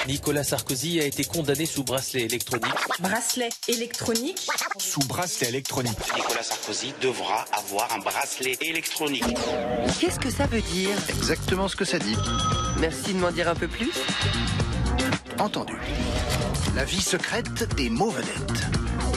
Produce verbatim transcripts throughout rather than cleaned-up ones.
Nicolas Sarkozy a été condamné sous bracelet électronique. Bracelet électronique. Sous bracelet électronique. Nicolas Sarkozy devra avoir un bracelet électronique. Qu'est-ce que ça veut dire? Exactement ce que ça dit. Merci de m'en dire un peu plus. Entendu. La vie secrète des mots vedettes.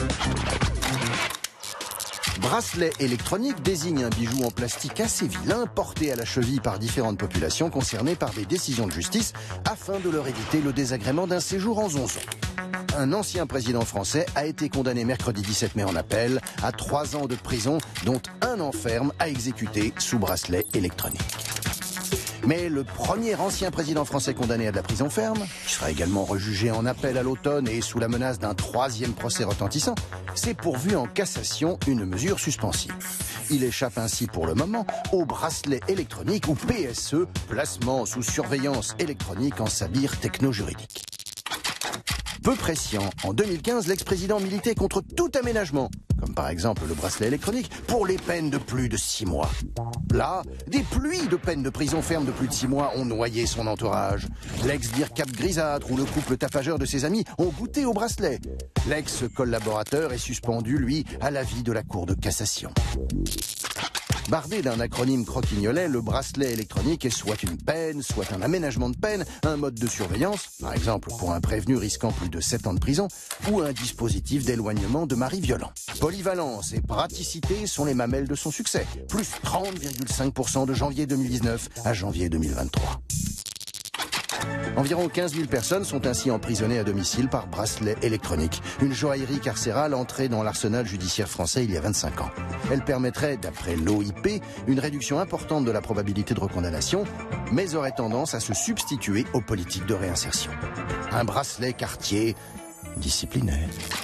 Bracelet électronique désigne un bijou en plastique assez vilain porté à la cheville par différentes populations concernées par des décisions de justice afin de leur éviter le désagrément d'un séjour en zonzon. Un ancien président français a été condamné mercredi dix-sept mai en appel à trois ans de prison, dont un an ferme à exécuter sous bracelet électronique. Mais le premier ancien président français condamné à de la prison ferme, qui sera également rejugé en appel à l'automne et sous la menace d'un troisième procès retentissant, s'est pourvu en cassation une mesure suspensive. Il échappe ainsi pour le moment au bracelet électronique ou P S E, placement sous surveillance électronique en sabir techno-juridique. Peu prescient, en deux mille quinze, l'ex-président militait contre tout aménagement, comme par exemple le bracelet électronique, pour les peines de plus de six mois. Là, des pluies de peines de prison ferme de plus de six mois ont noyé son entourage. L'ex-dir Cap Grisâtre ou le couple tapageur de ses amis ont goûté au bracelet. L'ex-collaborateur est suspendu, lui, à l'avis de la Cour de cassation. Bardé d'un acronyme croquignolet, le bracelet électronique est soit une peine, soit un aménagement de peine, un mode de surveillance, par exemple pour un prévenu risquant plus de sept ans de prison, ou un dispositif d'éloignement de mari violent. Polyvalence et praticité sont les mamelles de son succès, plus trente virgule cinq pour cent de janvier deux mille dix-neuf à janvier deux mille vingt-trois. Environ quinze mille personnes sont ainsi emprisonnées à domicile par bracelet électronique. Une joaillerie carcérale entrée dans l'arsenal judiciaire français il y a vingt-cinq ans. Elle permettrait, d'après l'O I P, une réduction importante de la probabilité de recondamnation, mais aurait tendance à se substituer aux politiques de réinsertion. Un bracelet quartier disciplinaire.